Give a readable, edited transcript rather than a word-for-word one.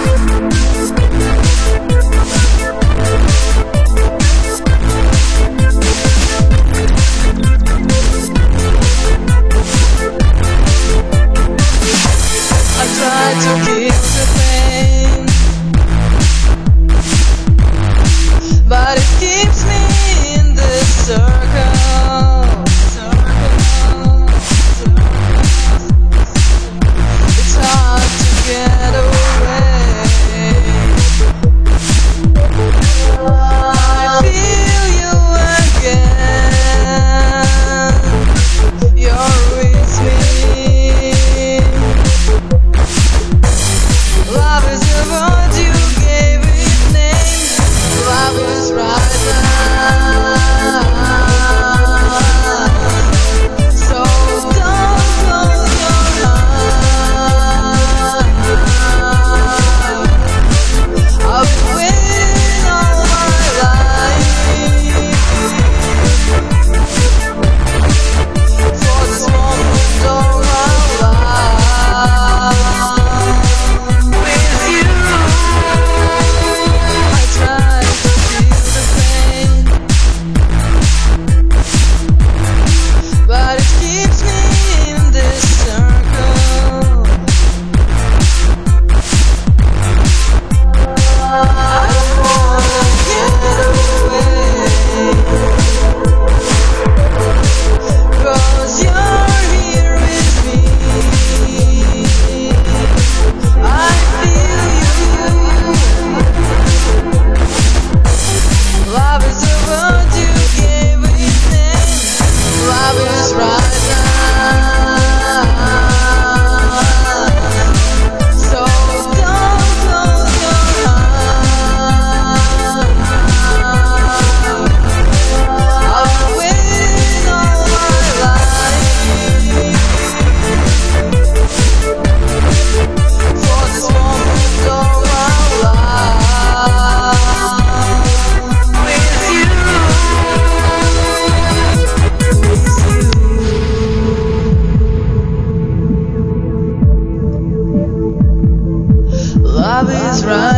But it keeps me in this circle. It's hard to get away. I feel you again. You're with me. Love is a word you gave it name. Love is right now. So don't close your eyes. I've been waiting all my life for this moment of my life. With you, I try to feel the pain, but it keeps me in this circle. I don't wanna get away, 'cause you're here with me. I feel you. Love is a word you gave it name. Love is right now. So don't close your eyes. I've been waiting all my life for this moment of my life. With you. Love is right.